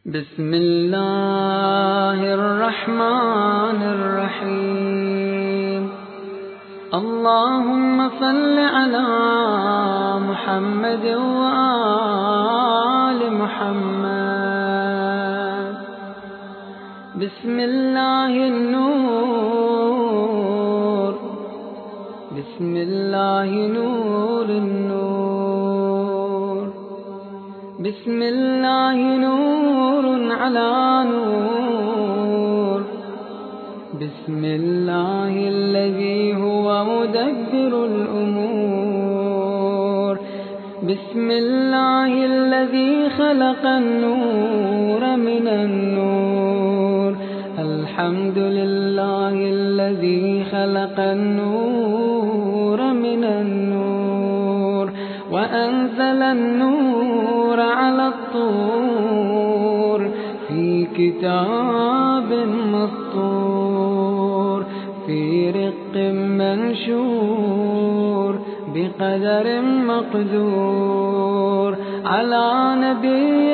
بسم الله الرحمن الرحيم. اللهم صل على محمد وآل محمد. بسم الله النور، بسم الله نور النور، بسم الله نور على نور، بسم الله الذي هو مدبر الأمور، بسم الله الذي خلق النور من النور. الحمد لله الذي خلق النور من النور وأنزل النور على الطور في كتاب مسطور، في رق منشور بقدر مقدور، على نبي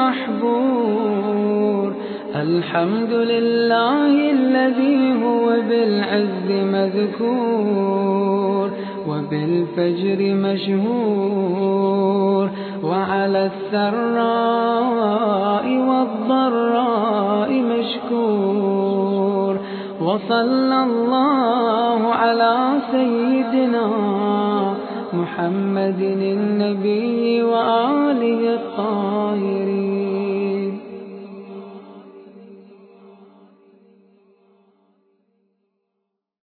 محبور. الحمد لله الذي هو بالعز مذكور وبالفجر مشهور، وعلى السراء والضراء مشكور. وصلى الله على سيدنا محمد النبي وآله الطاهرين.